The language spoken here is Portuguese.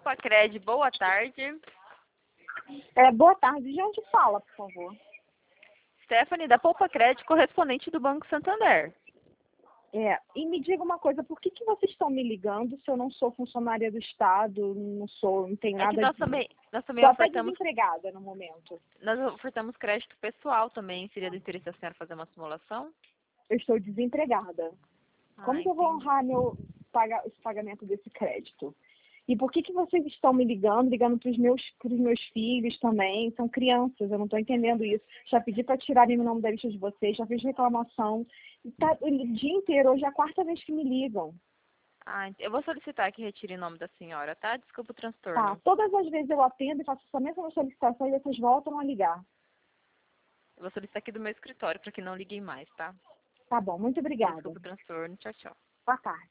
Poupa-Cred, boa tarde. Boa tarde. De onde fala, por favor? Stephanie, da Poupa-Cred, correspondente do Banco Santander. E me diga uma coisa, por que vocês estão me ligando se eu não sou funcionária do Estado, não tenho nada Nós de... também Estou até ofertamos, desempregada no momento. nós ofertamos crédito pessoal também. Seria do interesse da senhora fazer uma simulação? Eu estou desempregada. Como que eu vou Entendi. honrar esse pagamento desse crédito? E por que vocês estão me ligando para os meus filhos também? São crianças, eu não estou entendendo isso. Já pedi para tirarem o nome da lista de vocês, já fiz reclamação. E tá o dia inteiro, hoje é a quarta vez que me ligam. Eu vou solicitar que retire o nome da senhora, tá? Desculpa o Tá, transtorno. todas as vezes eu atendo e faço essa mesma solicitação e vocês voltam a ligar. Eu vou solicitar aqui do meu escritório para que não liguem mais, tá? Tá bom, muito obrigada. Desculpa o transtorno. Tchau, tchau. Boa tarde.